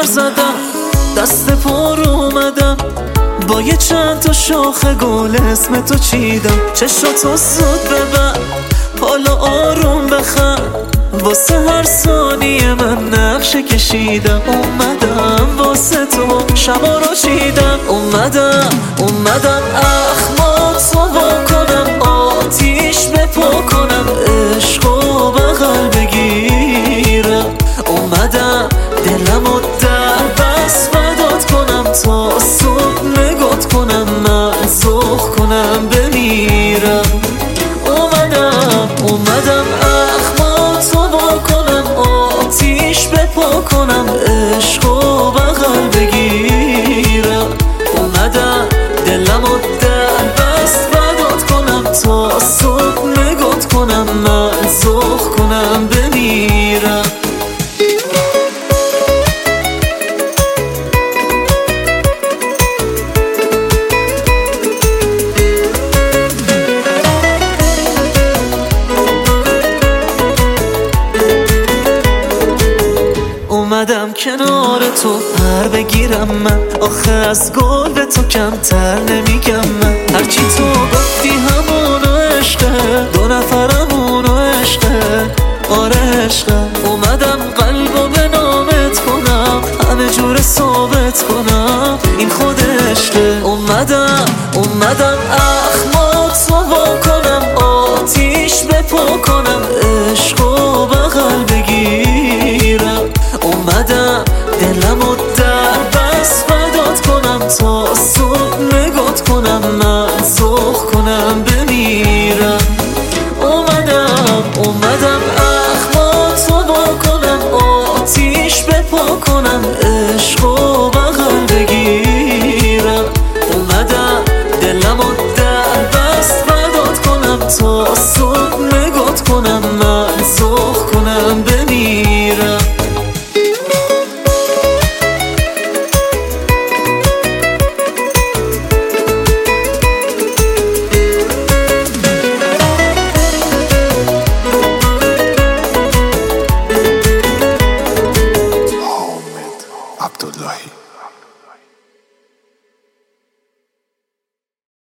پر زدم، دست پر اومدم، با یه چند تا شاخ گل اسم تو چیدم. چشاتو زود ببر، حالا آروم بخند، واسه هر ثانیه من نقشه کشیدم. اومدم واسه تو شبا رو چیدم، اومدم اخماتو وا کنم، آتیش بپا کنم، عشقو بغل بگیرم. اومدم دلمو در بس فدات کنم، تا صبح نگات کنم، من زخ کنم بمیرم. اومدم اخماتو وا کنم، آتیش بپا کنم، عشقو بغل بگیرم. اومدم دلمو در بس فدات کنم، تا صبح نگات کنم، من زخ کنم بمیرم. اومدم کنار تو پر بگیرم، من آخه از گل به تو کمتر نمیگم. من هرچی تو گفتی همونو عشقه، دو نفرمونو عشقه، آره عشقه. اومدم قلبو به نامت کنم، همه جور ثابت کنم این خود عشقه. اومدم